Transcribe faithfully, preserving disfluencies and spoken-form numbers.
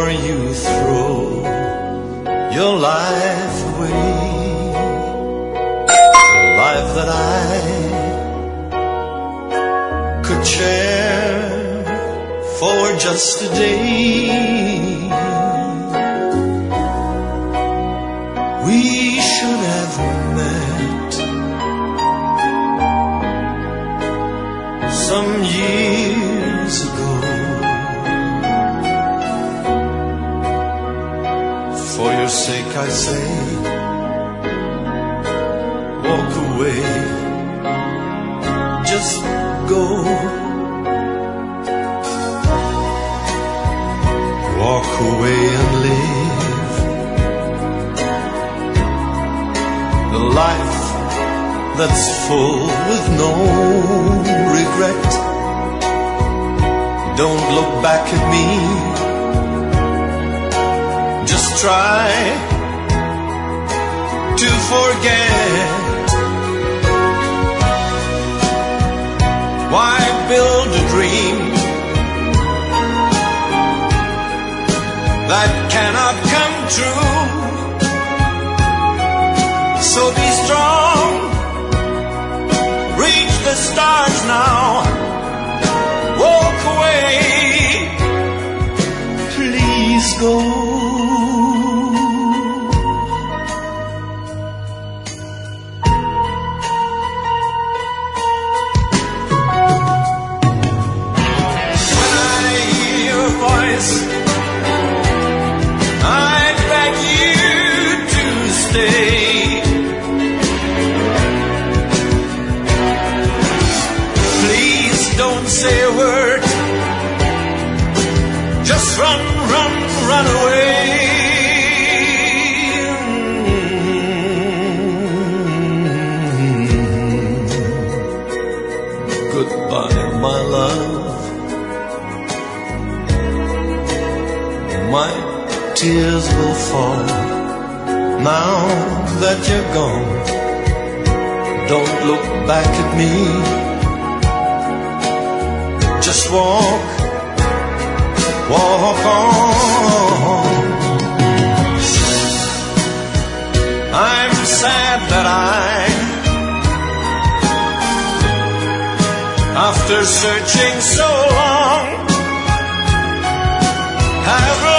before you throw your life away. The life that I could share for just a day. We should have met some years ago. For your sake I say, walk away, just go. Walk away and live the life that's full with no regret. Don't look back at me, just try to forget. Why build a dream that cannot come true? So be strong, reach the stars now, walk away, please go. When I hear your voice, I beg you to stay. Please don't say a word, just run, run, run away. Goodbye, my love. My tears will fall now that you're gone. Don't look back at me, just walk, walk on. I'm sad that I, after searching so long, have